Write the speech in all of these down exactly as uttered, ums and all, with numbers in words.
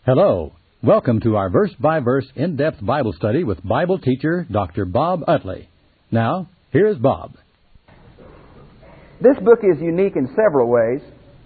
Hello. Welcome to our verse-by-verse in-depth Bible study with Bible teacher Doctor Bob Utley. Now, here's Bob. This book is unique in several ways.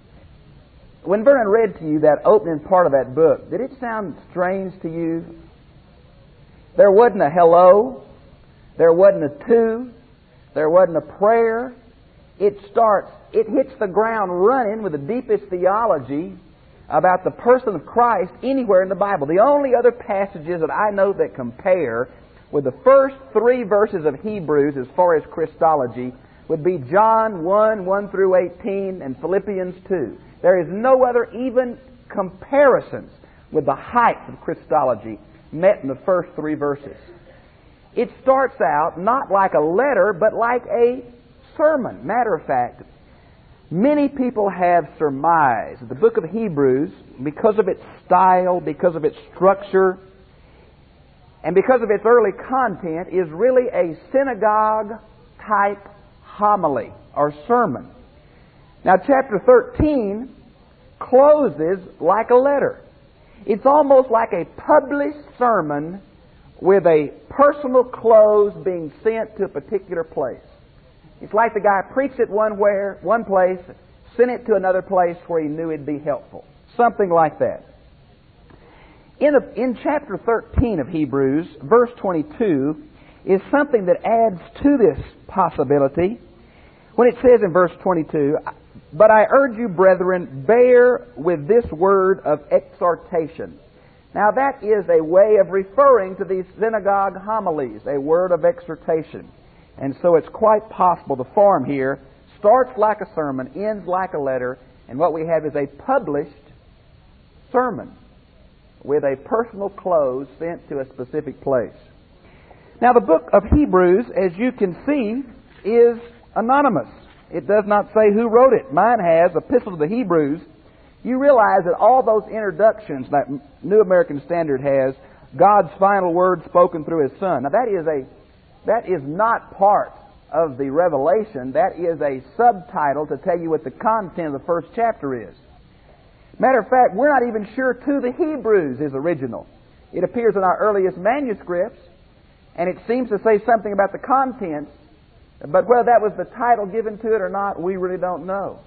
When Vernon read to you that opening part of that book, did it sound strange to you? There wasn't a hello. There wasn't a to. There wasn't a prayer. It starts, it hits the ground running with the deepest theology about the person of Christ anywhere in the Bible. The only other passages that I know that compare with the first three verses of Hebrews as far as Christology would be John one, one through eighteen, and Philippians two. There is no other even comparisons with the height of Christology met in the first three verses. It starts out not like a letter, but like a sermon. Matter of fact, many people have surmised that the book of Hebrews, because of its style, because of its structure, and because of its early content, is really a synagogue-type homily or sermon. Now, chapter thirteen closes like a letter. It's almost like a published sermon with a personal close being sent to a particular place. It's like the guy preached it one where, one place, sent it to another place where he knew it'd be helpful. Something like that. In, a, in chapter thirteen of Hebrews, verse twenty-two, is something that adds to this possibility. When it says in verse twenty-two, "But I urge you, brethren, bear with this word of exhortation." Now that is a way of referring to these synagogue homilies, a word of exhortation. And so it's quite possible the form here starts like a sermon, ends like a letter, and what we have is a published sermon with a personal close sent to a specific place. Now the book of Hebrews, as you can see, is anonymous. It does not say who wrote it. Mine has, Epistle to the Hebrews. You realize that all those introductions that New American Standard has, God's final word spoken through His Son. Now that is a That is not part of the revelation. That is a subtitle to tell you what the content of the first chapter is. Matter of fact, we're not even sure to the Hebrews is original. It appears in our earliest manuscripts, and it seems to say something about the contents, but whether that was the title given to it or not, we really don't know.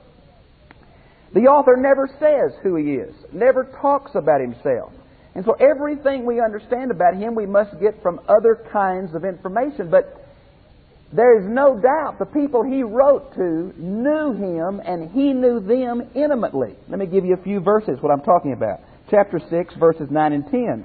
The author never says who he is, never talks about himself. And so everything we understand about him we must get from other kinds of information. But there is no doubt the people he wrote to knew him and he knew them intimately. Let me give you a few verses, what I'm talking about. Chapter six, verses nine and ten.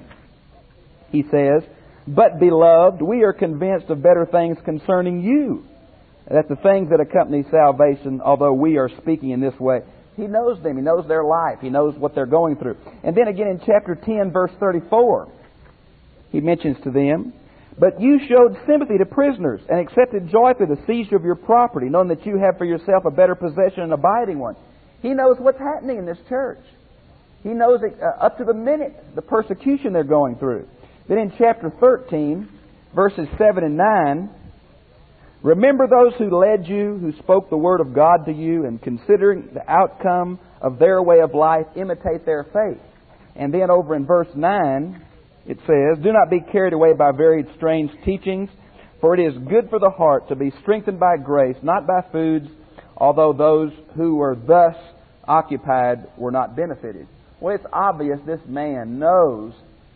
He says, "But beloved, we are convinced of better things concerning you." That's the things that accompany salvation, although we are speaking in this way. He knows them. He knows their life. He knows what they're going through. And then again in chapter ten, verse thirty-four, he mentions to them, "But you showed sympathy to prisoners and accepted joyfully the seizure of your property, knowing that you have for yourself a better possession and abiding one." He knows what's happening in this church. He knows it, uh, up to the minute the persecution they're going through. Then in chapter thirteen, verses seven and nine, "Remember those who led you, who spoke the word of God to you, and considering the outcome of their way of life, imitate their faith." And then over in verse nine, it says, "Do not be carried away by varied strange teachings, for it is good for the heart to be strengthened by grace, not by foods, although those who were thus occupied were not benefited." Well, it's obvious this man knows,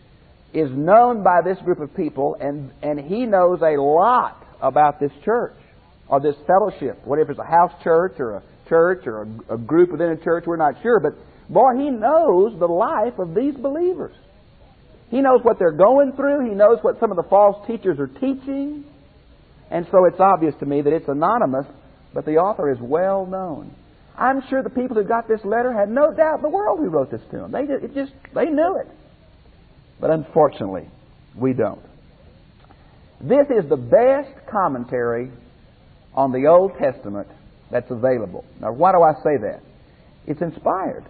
is known by this group of people, and, and he knows a lot about this church or this fellowship, whatever it's a house church or a church or a, a group within a church, we're not sure. But boy, he knows the life of these believers. He knows what they're going through. He knows what some of the false teachers are teaching. And so it's obvious to me that it's anonymous, but the author is well known. I'm sure the people who got this letter had no doubt in the world who wrote this to them. They just, it just they knew it. But unfortunately, we don't. This is the best commentary on the Old Testament that's available. Now, why do I say that? It's inspired.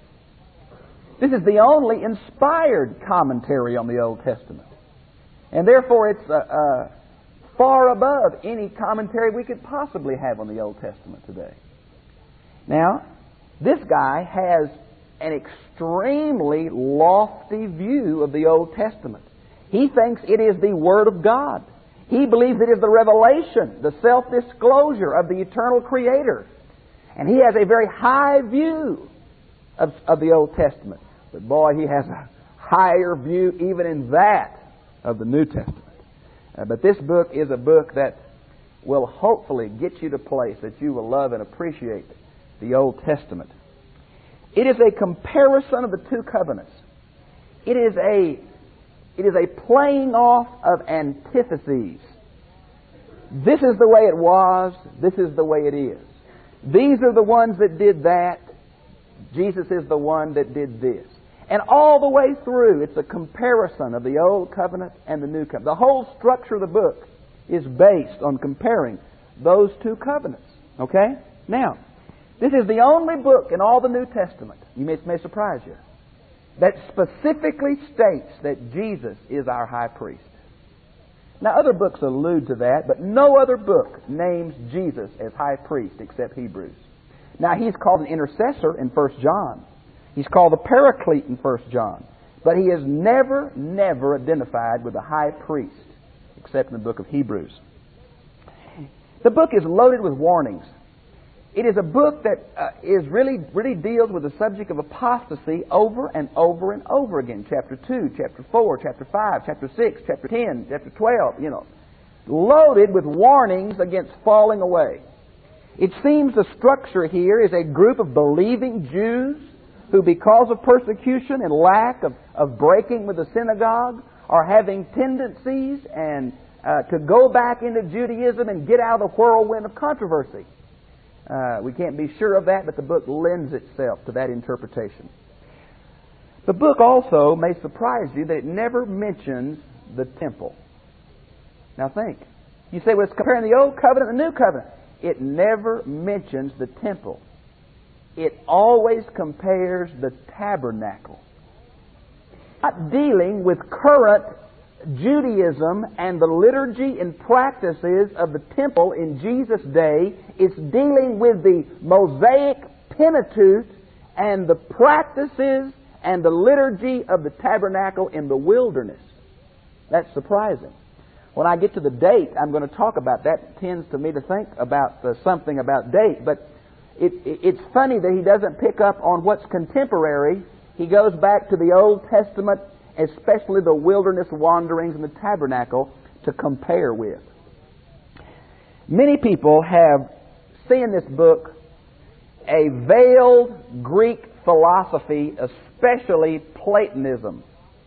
This is the only inspired commentary on the Old Testament. And therefore, it's uh, uh, far above any commentary we could possibly have on the Old Testament today. Now, this guy has an extremely lofty view of the Old Testament. He thinks it is the Word of God. He believes it is the revelation, the self-disclosure of the eternal Creator. And he has a very high view of, of the Old Testament. But boy, he has a higher view even in that of the New Testament. Uh, but this book is a book that will hopefully get you to a place that you will love and appreciate the Old Testament. It is a comparison of the two covenants. It is a, it is a playing off of antitheses. This is the way it was. This is the way it is. These are the ones that did that. Jesus is the one that did this. And all the way through, it's a comparison of the Old Covenant and the New Covenant. The whole structure of the book is based on comparing those two covenants. Okay? Now, this is the only book in all the New Testament, you may, may surprise you, that specifically states that Jesus is our high priest. Now, other books allude to that, but no other book names Jesus as high priest except Hebrews. Now, he's called an intercessor in First John. He's called the Paraclete in First John. But he is never, never identified with a high priest except in the book of Hebrews. The book is loaded with warnings. It is a book that uh, is really, really deals with the subject of apostasy over and over and over again. Chapter two, chapter four, chapter five, chapter six, chapter ten, chapter twelve, you know. Loaded with warnings against falling away. It seems the structure here is a group of believing Jews who, because of persecution and lack of, of breaking with the synagogue, are having tendencies and uh, to go back into Judaism and get out of the whirlwind of controversy. Uh, we can't be sure of that, but the book lends itself to that interpretation. The book also may surprise you that it never mentions the temple. Now think. You say, well, it's comparing the Old Covenant and the New Covenant. It never mentions the temple. It always compares the tabernacle. Not dealing with current Judaism and the liturgy and practices of the temple in Jesus' day. It's dealing with the Mosaic Pentateuch and the practices and the liturgy of the tabernacle in the wilderness. That's surprising. When I get to the date, I'm going to talk about that. It tends to me to think about uh, something about date, but it, it, it's funny that he doesn't pick up on what's contemporary. He goes back to the Old Testament, especially the wilderness wanderings and the tabernacle, to compare with. Many people have seen in this book a veiled Greek philosophy, especially Platonism.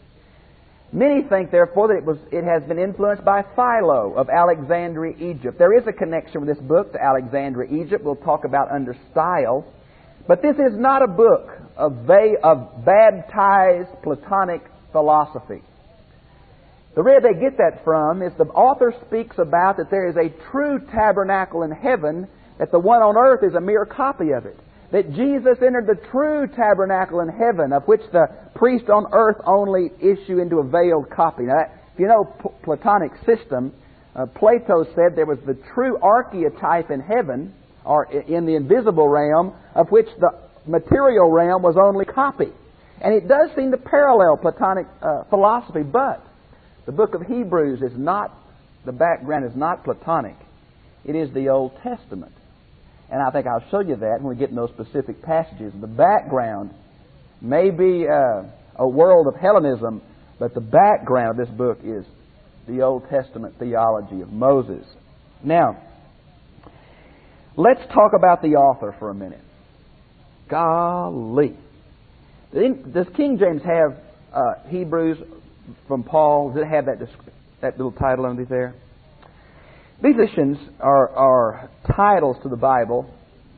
Many think, therefore, that it was it has been influenced by Philo of Alexandria, Egypt. There is a connection with this book to Alexandria, Egypt. We'll talk about under style. But this is not a book of, va- of baptized Platonic philosophy. The where they get that from is the author speaks about that there is a true tabernacle in heaven, that the one on earth is a mere copy of it. That Jesus entered the true tabernacle in heaven, of which the priest on earth only issue into a veiled copy. Now, if you know P- Platonic system, uh, Plato said there was the true archetype in heaven, or in the invisible realm, of which the material realm was only copy. And it does seem to parallel Platonic uh, philosophy, but the book of Hebrews is not, the background is not Platonic. It is the Old Testament. And I think I'll show you that when we get in those specific passages. The background may be uh, a world of Hellenism, but the background of this book is the Old Testament theology of Moses. Now, let's talk about the author for a minute. Golly. Does King James have uh, Hebrews from Paul? Does it have that, that little title underneath there? These editions are, are titles to the Bible.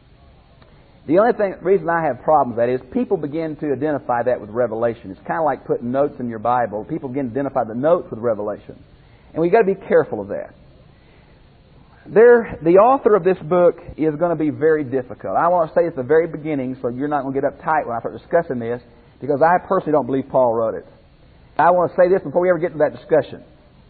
The only thing, reason I have problems with that is people begin to identify that with Revelation. It's kind of like putting notes in your Bible. People begin to identify the notes with Revelation. And we've got to be careful of that. There, the author of this book is going to be very difficult. I want to say at the very beginning, so you're not going to get uptight when I start discussing this, because I personally don't believe Paul wrote it. I want to say this before we ever get to that discussion.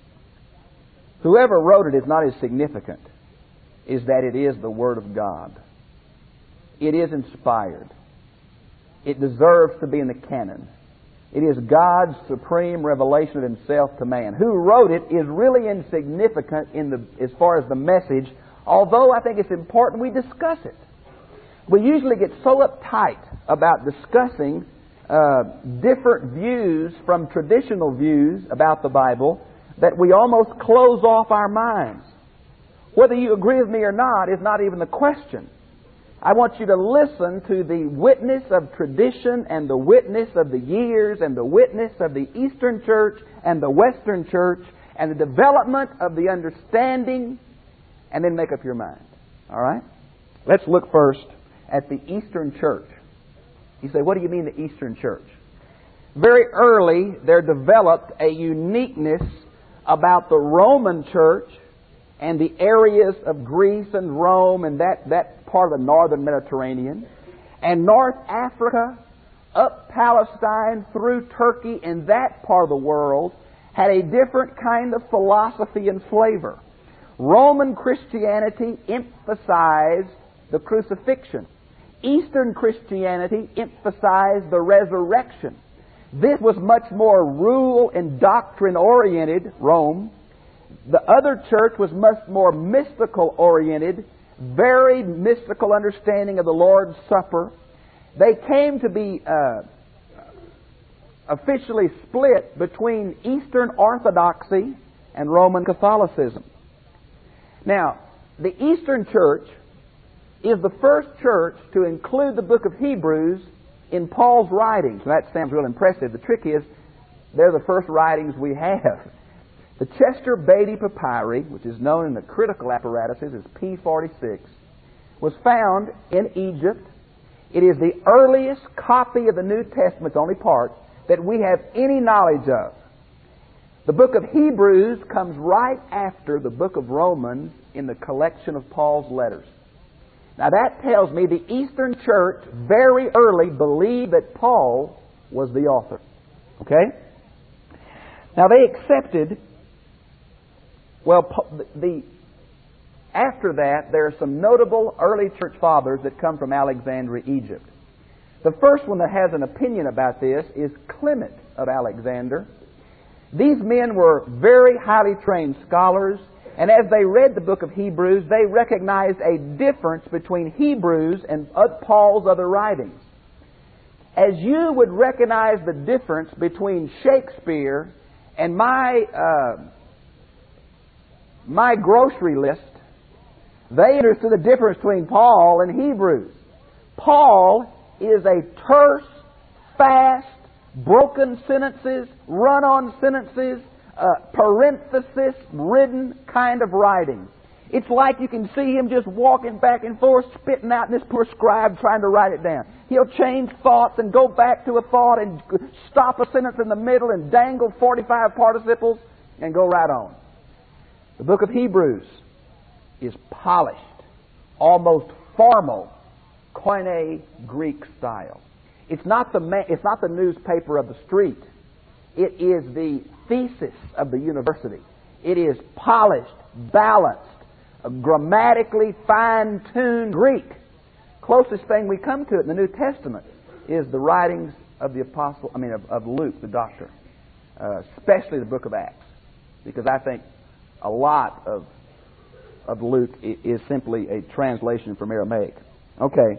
Whoever wrote it is not as significant as that it is the Word of God. It is inspired. it deserves to be in the canon. It is God's supreme revelation of Himself to man. Who wrote it is really insignificant in the, as far as the message, although I think it's important we discuss it. We usually get so uptight about discussing uh, different views from traditional views about the Bible that we almost close off our minds. Whether you agree with me or not is not even the question. I want you to listen to the witness of tradition and the witness of the years and the witness of the Eastern Church and the Western Church and the development of the understanding, and then make up your mind. All right? Let's look first at the Eastern Church. You say, what do you mean the Eastern Church? Very early, there developed a uniqueness about the Roman Church and the areas of Greece and Rome and that, that part of the northern Mediterranean, and North Africa, up Palestine, through Turkey, and that part of the world had a different kind of philosophy and flavor. Roman Christianity emphasized the crucifixion. Eastern Christianity emphasized the resurrection. This was much more rule and doctrine oriented, Rome. The other church was much more mystical oriented, very mystical understanding of the Lord's Supper. They came to be uh, officially split between Eastern Orthodoxy and Roman Catholicism. Now, the Eastern Church is the first church to include the book of Hebrews in Paul's writings. That sounds real impressive. The trick is, they're the first writings we have. The Chester Beatty Papyri, which is known in the critical apparatuses as P forty-six, was found in Egypt. It is the earliest copy of the New Testament, it's only part, that we have any knowledge of. The book of Hebrews comes right after the book of Romans in the collection of Paul's letters. Now that tells me the Eastern Church very early believed that Paul was the author. Okay? Now they accepted, well, the after that there are some notable early church fathers that come from Alexandria, Egypt. The first one that has an opinion about this is Clement of Alexander. These men were very highly trained scholars, and as they read the book of Hebrews, they recognized a difference between Hebrews and Paul's other writings. As you would recognize the difference between Shakespeare and my uh, my grocery list, they understood the difference between Paul and Hebrews. Paul is a terse, fast, broken sentences, run-on sentences, uh, parenthesis-ridden kind of writing. It's like you can see him just walking back and forth, spitting out, and this poor scribe trying to write it down. He'll change thoughts and go back to a thought and stop a sentence in the middle and dangle forty-five participles and go right on. The book of Hebrews is polished, almost formal, Koine Greek style. It's not the ma- it's not the newspaper of the street. It is the thesis of the university. It is polished, balanced, grammatically fine-tuned Greek. Closest thing we come to it in the New Testament is the writings of the apostle, I mean of, of Luke, the doctor, uh, especially the book of Acts, because I think a lot of of Luke is simply a translation from Aramaic. Okay.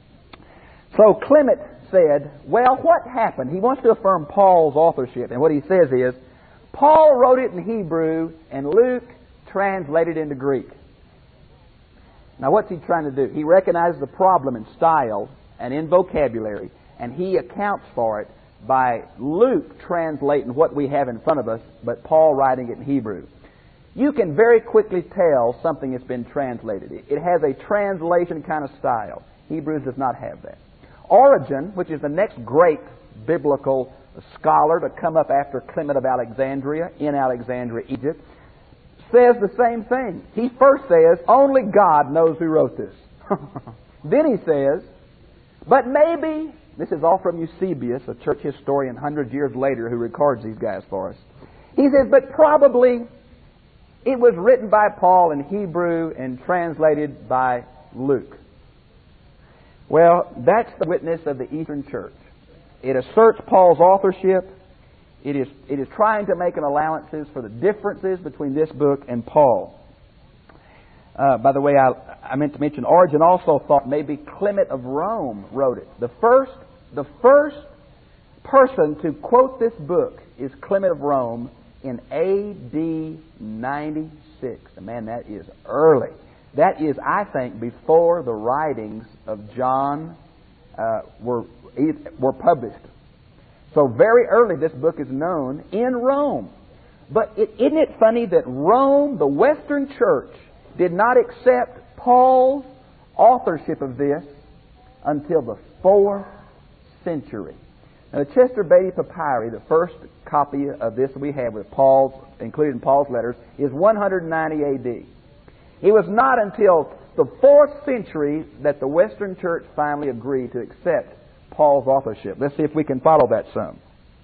So Clement said, well, what happened? He wants to affirm Paul's authorship, and what he says is, Paul wrote it in Hebrew, and Luke translated it into Greek. Now, what's he trying to do? He recognizes the problem in style and in vocabulary, and he accounts for it by Luke translating what we have in front of us, but Paul writing it in Hebrew. You can very quickly tell something has been translated. It has a translation kind of style. Hebrews does not have that. Origen, which is the next great biblical scholar to come up after Clement of Alexandria in Alexandria, Egypt, says the same thing. He first says, only God knows who wrote this. Then he says, but maybe, this is all from Eusebius, a church historian hundreds of years later who records these guys for us. He says, but probably it was written by Paul in Hebrew and translated by Luke. Well, that's the witness of the Eastern Church. It asserts Paul's authorship. It is, it is trying to make an allowances for the differences between this book and Paul. Uh, by the way, I, I meant to mention Origen also thought maybe Clement of Rome wrote it. The first, the first person to quote this book is Clement of Rome in A D ninety-six. And man, that is early. That is, I think, before the writings of John uh, were were published. So very early this book is known in Rome. But it, isn't it funny that Rome, the Western Church, did not accept Paul's authorship of this until the fourth century. Now, the Chester Beatty Papyri, the first copy of this we have with Paul's, included in Paul's letters, is one ninety A D. It was not until the fourth century that the Western Church finally agreed to accept Paul's authorship. Let's see if we can follow that some.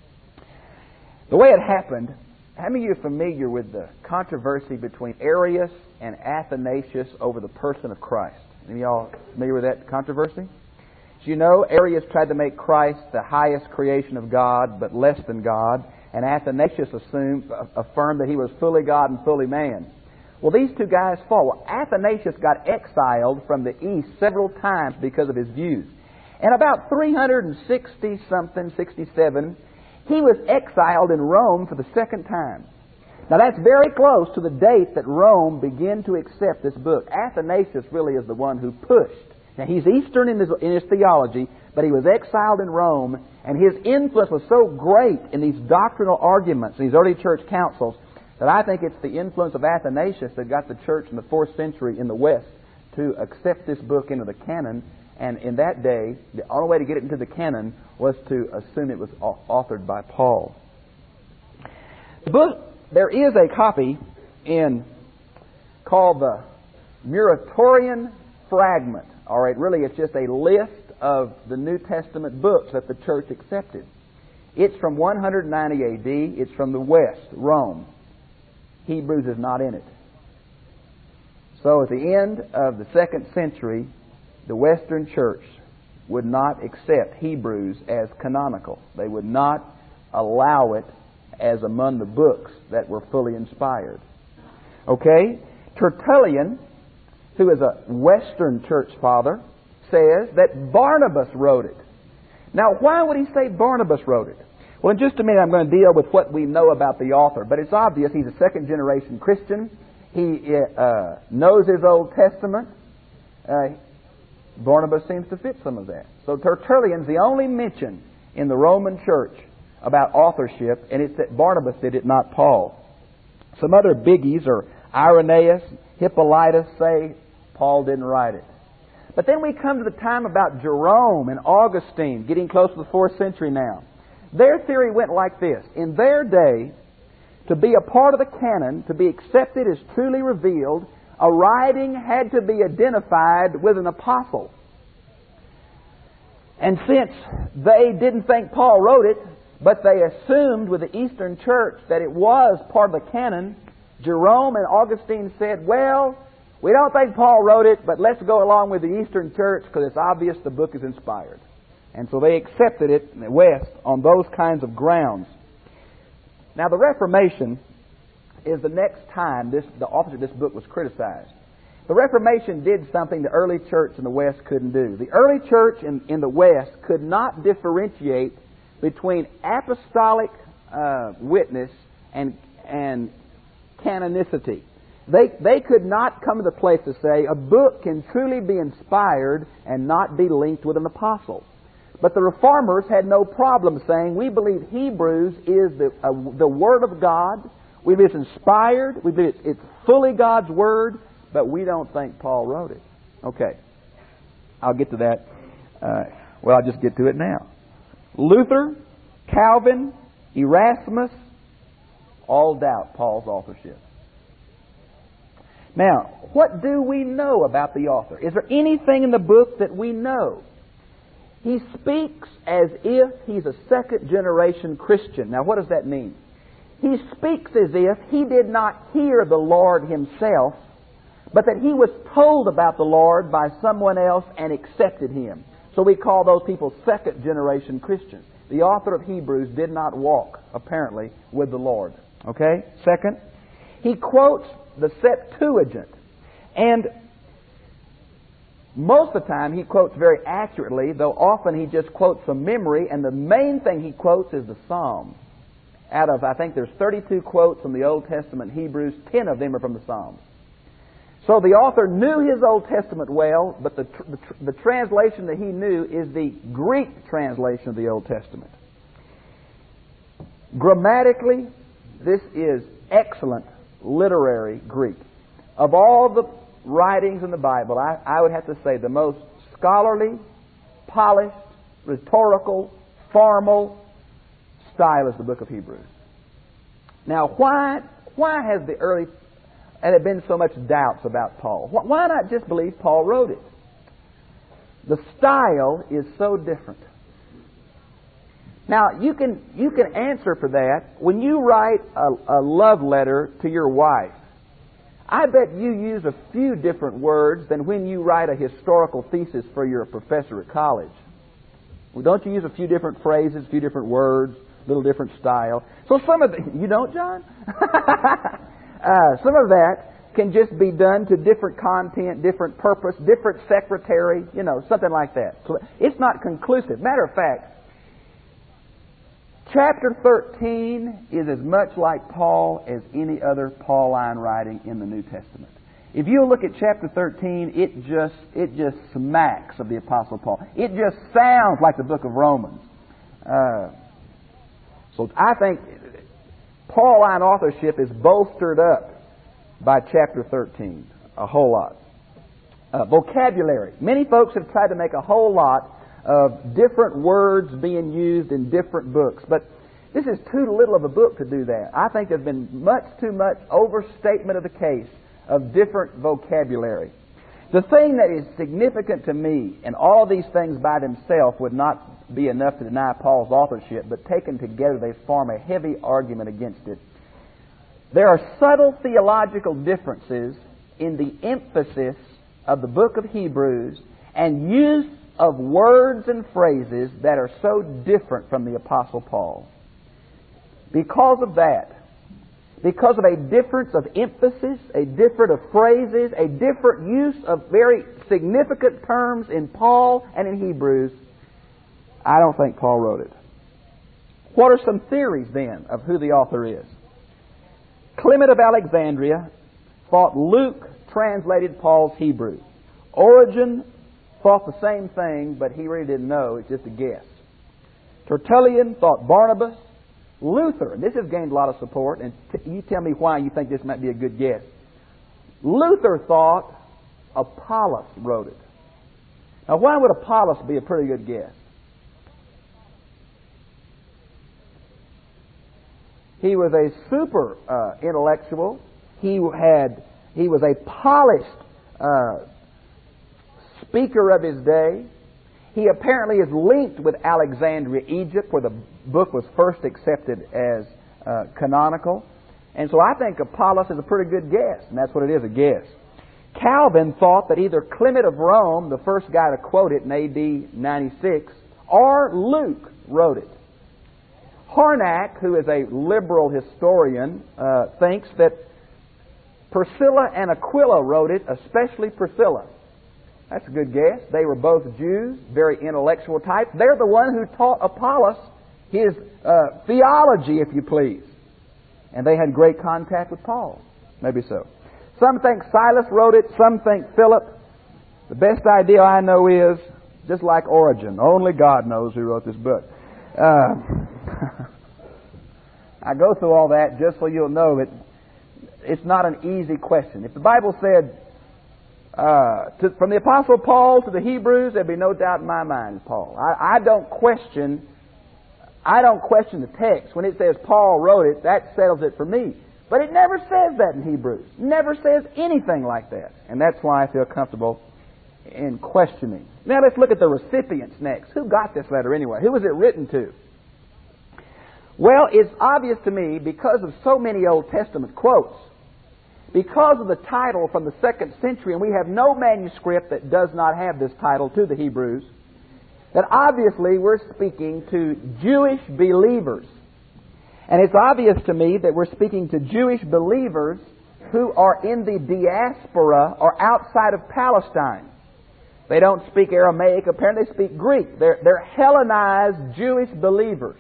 The way it happened, how many of you are familiar with the controversy between Arius and Athanasius over the person of Christ? Any of y'all familiar with that controversy? As you know, Arius tried to make Christ the highest creation of God, but less than God, and Athanasius assumed, affirmed that he was fully God and fully man. Well, these two guys fought. Well, Athanasius got exiled from the East several times because of his views. And about three sixty something, sixty-seven, he was exiled in Rome for the second time. Now that's very close to the date that Rome began to accept this book. Athanasius really is the one who pushed. Now he's Eastern in his, in his theology, but he was exiled in Rome, and his influence was so great in these doctrinal arguments, in these early church councils, that I think it's the influence of Athanasius that got the church in the fourth century in the West to accept this book into the canon. And in that day, the only way to get it into the canon was to assume it was authored by Paul. The book, there is a copy in called the Muratorian Fragment. All right, really it's just a list of the New Testament books that the church accepted. It's from one ninety A D. It's from the West, Rome. Hebrews is not in it. So at the end of the second century, the Western Church would not accept Hebrews as canonical. They would not allow it as among the books that were fully inspired. Okay? Tertullian, who is a Western church father, says that Barnabas wrote it. Now, why would he say Barnabas wrote it? Well, in just a minute I'm going to deal with what we know about the author. But it's obvious he's a second generation Christian. He uh, knows his Old Testament. Uh, Barnabas seems to fit some of that. So Tertullian's the only mention in the Roman church about authorship, and it's that Barnabas did it, not Paul. Some other biggies are Irenaeus, Hippolytus say Paul didn't write it. But then we come to the time about Jerome and Augustine, getting close to the fourth century now. Their theory went like this. In their day, to be a part of the canon, to be accepted as truly revealed, a writing had to be identified with an apostle. And since they didn't think Paul wrote it, but they assumed with the Eastern Church that it was part of the canon, Jerome and Augustine said, well, we don't think Paul wrote it, but let's go along with the Eastern Church because it's obvious the book is inspired. And so they accepted it in the West on those kinds of grounds. Now the Reformation is the next time this, the author of this book was criticized. The Reformation did something the early church in the West couldn't do. The early church in, in the West could not differentiate between apostolic uh, witness and, and canonicity. They, they could not come to the place to say a book can truly be inspired and not be linked with an apostle. But the Reformers had no problem saying, we believe Hebrews is the, uh, the Word of God. We believe it's inspired. We believe it's, it's fully God's Word, but we don't think Paul wrote it. Okay. I'll get to that. Uh, well, I'll just get to it now. Luther, Calvin, Erasmus, all doubt Paul's authorship. Now, what do we know about the author? Is there anything in the book that we know? He speaks as if he's a second generation Christian. Now, what does that mean? He speaks as if he did not hear the Lord himself, but that he was told about the Lord by someone else and accepted him. So we call those people second generation Christians. The author of Hebrews did not walk, apparently, with the Lord. Okay? Second, he quotes the Septuagint. And most of the time he quotes very accurately, though often he just quotes from memory, and the main thing he quotes is the Psalms. Out of, I think there's thirty-two quotes from the Old Testament Hebrews, ten of them are from the Psalms. So the author knew his Old Testament well, but the, tr- the, tr- the translation that he knew is the Greek translation of the Old Testament. Grammatically, this is excellent literary Greek. Of all the writings in the Bible, I, I would have to say the most scholarly, polished, rhetorical, formal style is the book of Hebrews. Now, why why has the early and there been so much doubts about Paul? Why not just believe Paul wrote it? The style is so different. Now, you can you can answer for that when you write a, a love letter to your wife. I bet you use a few different words than when you write a historical thesis for your professor at college. Well, don't you use a few different phrases, a few different words, a little different style? So some of the, you don't, John? uh, some of that can just be done to different content, different purpose, different secretary, you know, something like that. So it's not conclusive. Matter of fact, chapter thirteen is as much like Paul as any other Pauline writing in the New Testament. If you look at chapter thirteen, it just it just smacks of the Apostle Paul. It just sounds like the book of Romans. Uh, so I think Pauline authorship is bolstered up by chapter thirteen a whole lot. Uh, vocabulary. Many folks have tried to make a whole lot of different words being used in different books. But this is too little of a book to do that. I think there's been much too much overstatement of the case of different vocabulary. The thing that is significant to me, and all these things by themselves would not be enough to deny Paul's authorship, but taken together they form a heavy argument against it. There are subtle theological differences in the emphasis of the book of Hebrews and use of words and phrases that are so different from the Apostle Paul. Because of that, because of a difference of emphasis, a difference of phrases, a different use of very significant terms in Paul and in Hebrews, I don't think Paul wrote it. What are some theories then of who the author is? Clement of Alexandria thought Luke translated Paul's Hebrew. Origen thought the same thing, but he really didn't know. It's just a guess. Tertullian thought Barnabas. Luther, and this has gained a lot of support, and t- you tell me why you think this might be a good guess. Luther thought Apollos wrote it. Now, why would Apollos be a pretty good guess? He was a super uh, intellectual. He had he was a polished uh, speaker of his day. He apparently is linked with Alexandria, Egypt, where the book was first accepted as uh, canonical. And so I think Apollos is a pretty good guess, and that's what it is, a guess. Calvin thought that either Clement of Rome, the first guy to quote it in A D ninety-six, or Luke wrote it. Harnack, who is a liberal historian, uh, thinks that Priscilla and Aquila wrote it, especially Priscilla. That's a good guess. They were both Jews, very intellectual types. They're the one who taught Apollos his uh, theology, if you please. And they had great contact with Paul. Maybe so. Some think Silas wrote it. Some think Philip. The best idea I know is, just like Origen, only God knows who wrote this book. Uh, I go through all that just so you'll know that it's not an easy question. If the Bible said, Uh, to, from the Apostle Paul to the Hebrews, there'd be no doubt in my mind, Paul. I, I don't question, I don't question the text. When it says Paul wrote it, that settles it for me. But it never says that in Hebrews. It never says anything like that. And that's why I feel comfortable in questioning. Now let's look at the recipients next. Who got this letter anyway? Who was it written to? Well, it's obvious to me because of so many Old Testament quotes. Because of the title from the second century, and we have no manuscript that does not have this title to the Hebrews, that obviously we're speaking to Jewish believers. And it's obvious to me that we're speaking to Jewish believers who are in the diaspora or outside of Palestine. They don't speak Aramaic, apparently they speak Greek. They're, they're Hellenized Jewish believers.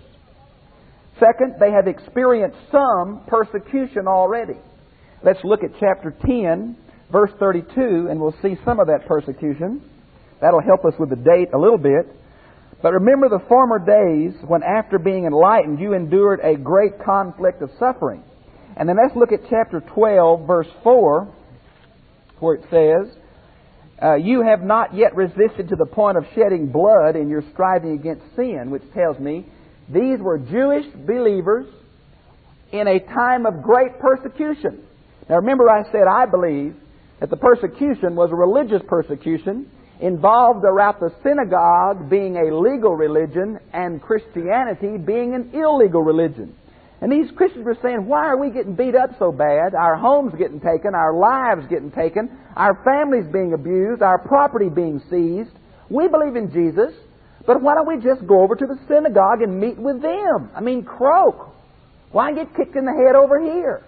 Second, they have experienced some persecution already. Let's look at chapter ten, verse thirty-two, and we'll see some of that persecution. That'll help us with the date a little bit. But remember the former days when after being enlightened you endured a great conflict of suffering. And then let's look at chapter twelve, verse four, where it says, uh, you have not yet resisted to the point of shedding blood in your striving against sin, which tells me these were Jewish believers in a time of great persecution. Now remember I said I believe that the persecution was a religious persecution involved around the synagogue being a legal religion and Christianity being an illegal religion. And these Christians were saying, why are we getting beat up so bad? Our homes getting taken, our lives getting taken, our families being abused, our property being seized. We believe in Jesus, but why don't we just go over to the synagogue and meet with them? I mean, croak. Why get kicked in the head over here?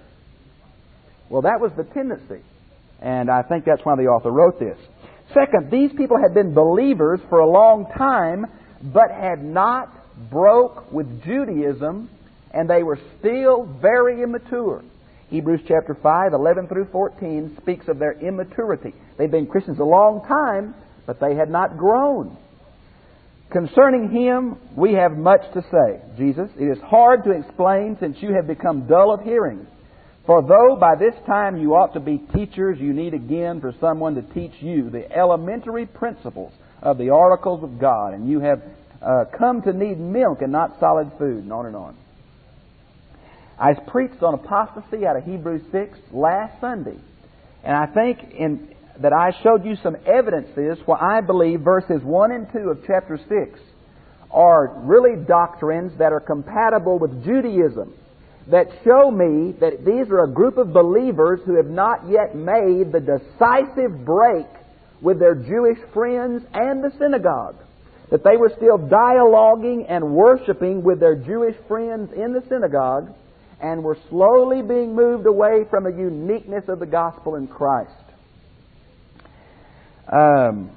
Well, that was the tendency. And I think that's why the author wrote this. Second, these people had been believers for a long time, but had not broke with Judaism, and they were still very immature. Hebrews chapter five, eleven through fourteen speaks of their immaturity. They've been Christians a long time, but they had not grown. Concerning Him, we have much to say. Jesus, it is hard to explain since you have become dull of hearing. For though by this time you ought to be teachers, you need again for someone to teach you the elementary principles of the oracles of God. And you have uh, come to need milk and not solid food, and on and on. I preached on apostasy out of Hebrews six last Sunday. And I think in, that I showed you some evidences why I believe verses one and two of chapter six are really doctrines that are compatible with Judaism, that show me that these are a group of believers who have not yet made the decisive break with their Jewish friends and the synagogue. That they were still dialoguing and worshiping with their Jewish friends in the synagogue and were slowly being moved away from the uniqueness of the gospel in Christ. Um,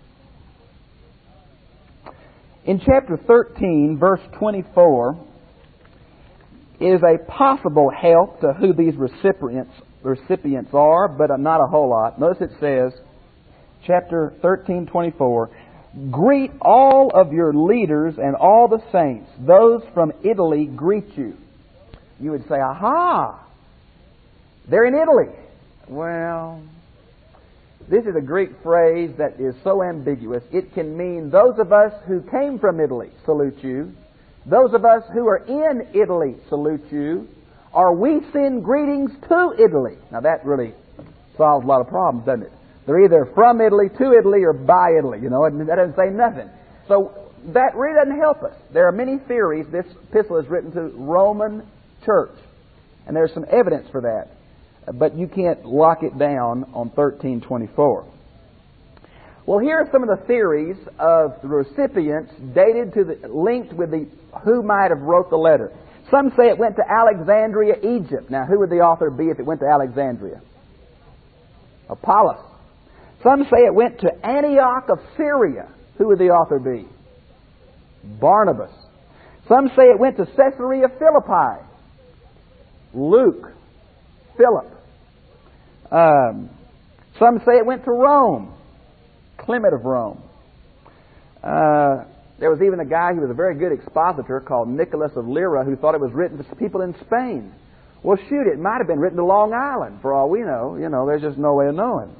in chapter thirteen, verse twenty-four, is a possible help to who these recipients recipients are, but not a whole lot. Notice it says, chapter thirteen, twenty-four, greet all of your leaders and all the saints. Those from Italy greet you. You would say, aha, they're in Italy. Well, this is a Greek phrase that is so ambiguous. It can mean those of us who came from Italy salute you. Those of us who are in Italy salute you, or we send greetings to Italy. Now that really solves a lot of problems, doesn't it? They're either from Italy, to Italy, or by Italy. You know, that doesn't say nothing. So that really doesn't help us. There are many theories. This epistle is written to Roman church, and there's some evidence for that. But you can't lock it down on thirteen twenty-four. Well, here are some of the theories of the recipients dated to the, linked with the who might have wrote the letter. Some say it went to Alexandria, Egypt. Now, who would the author be if it went to Alexandria? Apollos. Some say it went to Antioch of Syria. Who would the author be? Barnabas. Some say it went to Caesarea Philippi. Luke. Philip. Um, some say it went to Rome. Clement of Rome. Uh, there was even a guy who was a very good expositor called Nicholas of Lyra who thought it was written to people in Spain. Well, shoot, it might have been written to Long Island for all we know. You know, there's just no way of knowing.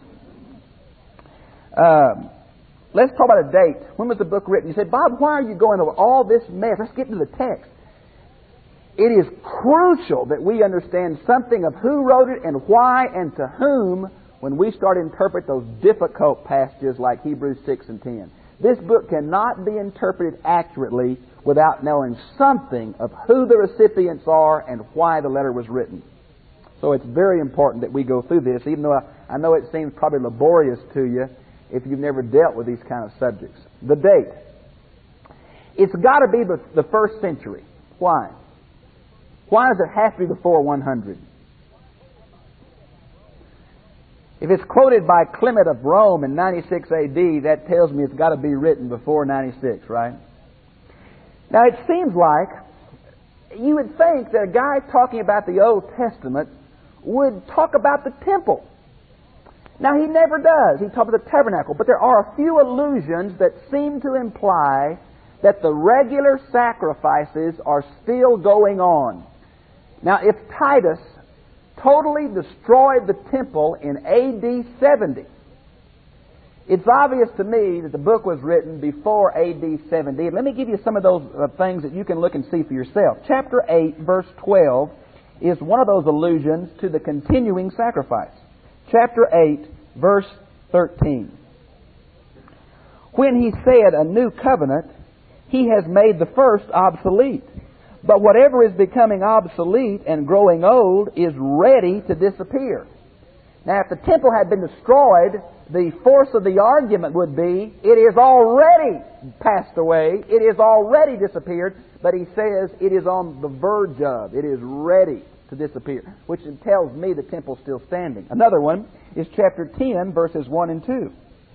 Um, let's talk about a date. When was the book written? You say, Bob, why are you going over all this mess? Let's get into the text. It is crucial that we understand something of who wrote it and why and to whom when we start to interpret those difficult passages like Hebrews six and ten. This book cannot be interpreted accurately without knowing something of who the recipients are and why the letter was written. So it's very important that we go through this, even though I, I know it seems probably laborious to you if you've never dealt with these kind of subjects. The date. It's got to be the, the first century. Why? Why does it have to be before one hundred? If it's quoted by Clement of Rome in ninety-six A D, that tells me it's got to be written before ninety-six, right? Now, it seems like you would think that a guy talking about the Old Testament would talk about the temple. Now, he never does. He talks about the tabernacle. But there are a few allusions that seem to imply that the regular sacrifices are still going on. Now, if Titus totally destroyed the temple in A D seventy, it's obvious to me that the book was written before A D seventy. And let me give you some of those uh, things that you can look and see for yourself. Chapter eight, verse twelve, is one of those allusions to the continuing sacrifice. Chapter eight, verse thirteen. When he said a new covenant, he has made the first obsolete. But whatever is becoming obsolete and growing old is ready to disappear. Now, if the temple had been destroyed, the force of the argument would be, it is already passed away, it is already disappeared, but he says it is on the verge of, it is ready to disappear, which tells me the temple's still standing. Another one is chapter ten, verses one and two.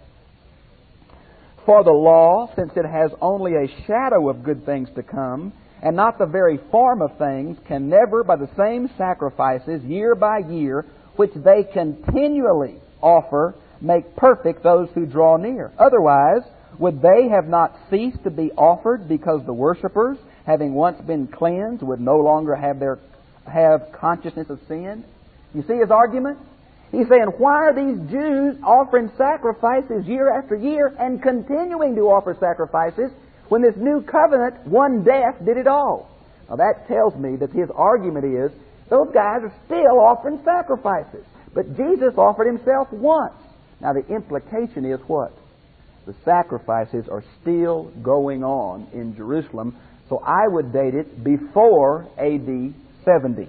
For the law, since it has only a shadow of good things to come, and not the very form of things, can never, by the same sacrifices, year by year, which they continually offer, make perfect those who draw near. Otherwise, would they have not ceased to be offered, because the worshippers, having once been cleansed, would no longer have their have consciousness of sin? You see his argument? He's saying, why are these Jews offering sacrifices year after year and continuing to offer sacrifices when this new covenant, one death, did it all? Now that tells me that his argument is, those guys are still offering sacrifices. But Jesus offered himself once. Now the implication is what? The sacrifices are still going on in Jerusalem. So I would date it before A D seventy.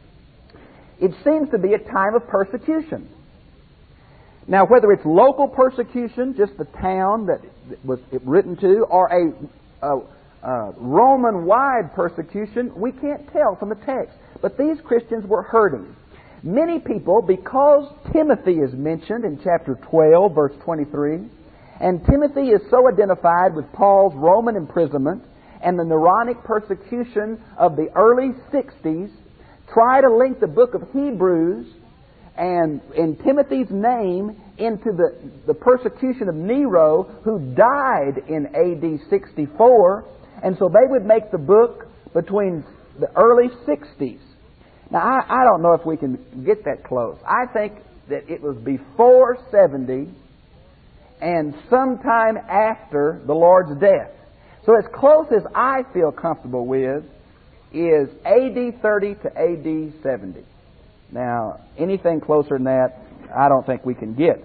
It seems to be a time of persecution. Now, whether it's local persecution, just the town that it was written to, or a, a, a Roman-wide persecution, we can't tell from the text. But these Christians were hurting. Many people, because Timothy is mentioned in chapter twelve, verse twenty-three, and Timothy is so identified with Paul's Roman imprisonment and the Neronic persecution of the early sixties, try to link the book of Hebrews and in Timothy's name into the, the persecution of Nero, who died in A D sixty-four, and so they would make the book between the early sixties. Now, I, I don't know if we can get that close. I think that it was before seventy and sometime after the Lord's death. So as close as I feel comfortable with is A D thirty to A D seventy. Now, anything closer than that, I don't think we can get.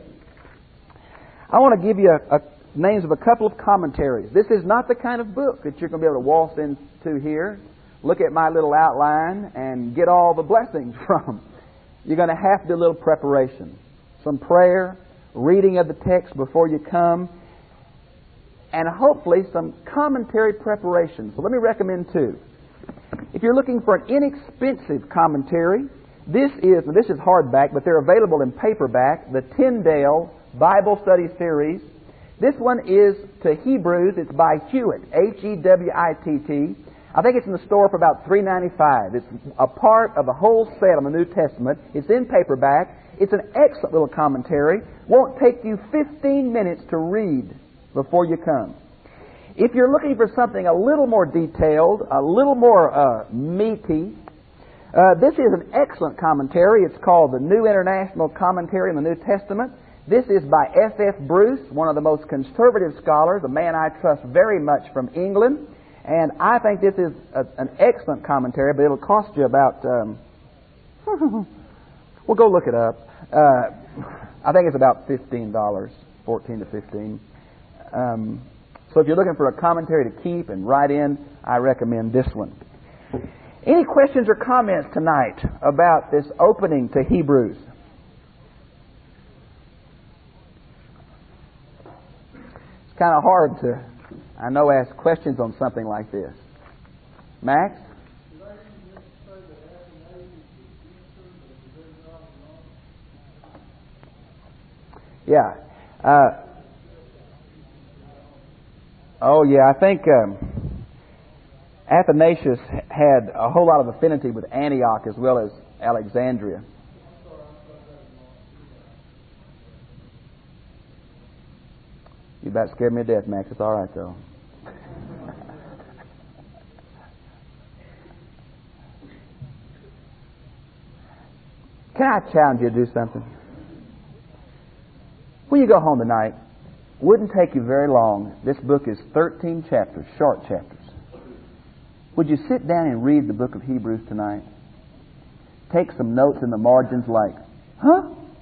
I want to give you a, a, names of a couple of commentaries. This is not the kind of book that you're going to be able to waltz into here, look at my little outline, and get all the blessings from. You're going to have to do a little preparation. Some prayer, reading of the text before you come, and hopefully some commentary preparation. So let me recommend two. If you're looking for an inexpensive commentary, this is, this is hardback, but they're available in paperback, the Tyndale Bible Study Series. This one is to Hebrews. It's by Hewitt, H E W I T T. I think it's in the store for about three dollars and ninety-five cents. It's a part of a whole set on the New Testament. It's in paperback. It's an excellent little commentary. Won't take you fifteen minutes to read before you come. If you're looking for something a little more detailed, a little more uh, meaty, uh, this is an excellent commentary. It's called the New International Commentary on the New Testament. This is by F F Bruce, one of the most conservative scholars, a man I trust very much from England. And I think this is a, an excellent commentary, but it'll cost you about, um, we'll go look it up. Uh, I think it's about fifteen dollars, fourteen to fifteen. Um, so if you're looking for a commentary to keep and write in, I recommend this one. Any questions or comments tonight about this opening to Hebrews? It's kind of hard to I know ask questions on something like this. Max? Yeah. Uh, oh, yeah. I think um, Athanasius had a whole lot of affinity with Antioch as well as Alexandria. You about scared me to death, Max. It's all right, though. Can I challenge you to do something? When you go home tonight, wouldn't take you very long. This book is thirteen chapters, short chapters. Would you sit down and read the book of Hebrews tonight? Take some notes in the margins like, huh?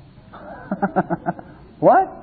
What?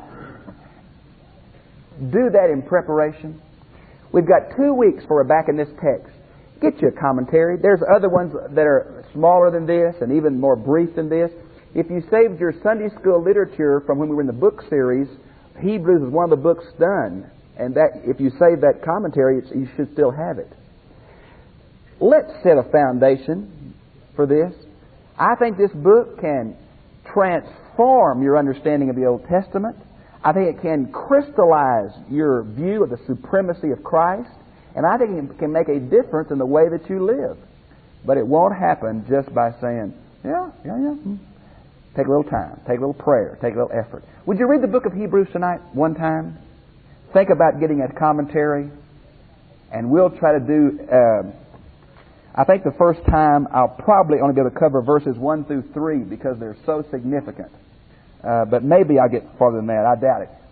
Do that in preparation. We've got two weeks for we're back in this text. Get you a commentary. There's other ones that are smaller than this and even more brief than this. If you saved your Sunday school literature from when we were in the book series, Hebrews is one of the books done. And that if you save that commentary, it's, you should still have it. Let's set a foundation for this. I think this book can transform your understanding of the Old Testament. I think it can crystallize your view of the supremacy of Christ. And I think it can make a difference in the way that you live. But it won't happen just by saying, yeah, yeah, yeah. Hmm. Take a little time. Take a little prayer. Take a little effort. Would you read the book of Hebrews tonight one time? Think about getting a commentary. And we'll try to do... Uh, I think the first time I'll probably only be able to cover verses one through three because they're so significant. Uh, but maybe I'll get farther than that. I doubt it.